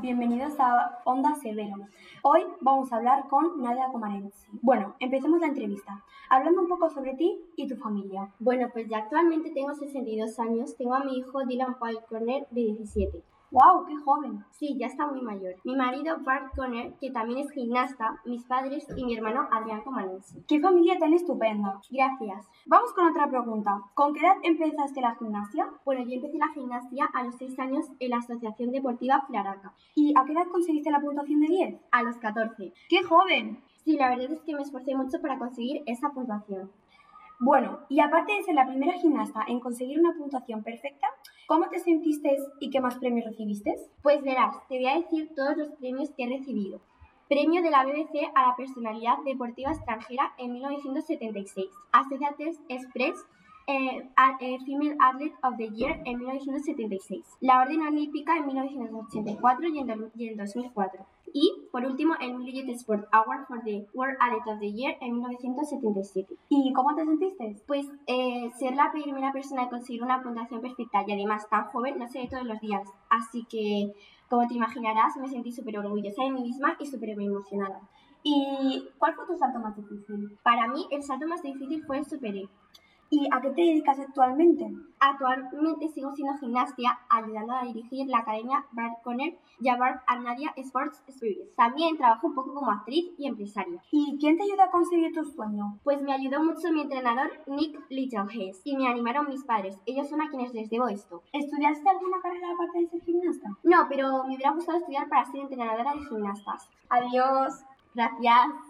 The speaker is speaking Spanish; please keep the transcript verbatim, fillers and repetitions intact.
bienvenidos a Onda Severo. Hoy vamos a hablar con Nadia Comaneci. Bueno, empecemos la entrevista, hablando un poco sobre ti y tu familia. Bueno, pues ya actualmente tengo sesenta y dos años, tengo a mi hijo Dylan Paul Conner de diecisiete. ¡Wow! ¡Qué joven! Sí, ya está muy mayor. Mi marido Bart Conner, que también es gimnasta, mis padres y mi hermano Adrián Comaneci. ¡Qué familia tan estupenda! Gracias. Vamos con otra pregunta. ¿Con qué edad empezaste la gimnasia? Bueno, yo empecé la gimnasia a los seis años en la Asociación Deportiva Flaraca. ¿Y a qué edad conseguiste la puntuación de diez? A los catorce. ¡Qué joven! Sí, la verdad es que me esforcé mucho para conseguir esa puntuación. Bueno, y aparte de ser la primera gimnasta en conseguir una puntuación perfecta, ¿cómo te sentiste y qué más premios recibiste? Pues verás, te voy a decir todos los premios que he recibido. Premio de la B B C a la personalidad deportiva extranjera en mil novecientos setenta y seis. Associated Express eh, eh, Female Athlete of the Year en mil novecientos setenta y seis. La Orden Olímpica en mil novecientos ochenta y cuatro y en, y en dos mil cuatro. Y, por último, el Millet Sport Award for the World Athlete of the Year en mil novecientos setenta y siete. ¿Y cómo te sentiste? Pues eh, ser la primera persona en conseguir una puntuación perfecta y además tan joven no se ve todos los días. Así que, como te imaginarás, me sentí súper orgullosa de mí misma y súper emocionada. ¿Y cuál fue tu salto más difícil? Para mí, el salto más difícil fue el Super E. ¿Y a qué te dedicas actualmente? Actualmente sigo siendo gimnastia, ayudando a dirigir la academia Bart Conner y a Bart and Nadia Sports Experience. También trabajo un poco como actriz y empresaria. ¿Y quién te ayuda a conseguir tu sueño? Pues me ayudó mucho mi entrenador Nick Littlehays y me animaron mis padres. Ellos son a quienes les debo esto. ¿Estudiaste alguna carrera aparte de ser gimnasta? No, pero me hubiera gustado estudiar para ser entrenadora de gimnastas. Adiós. Gracias.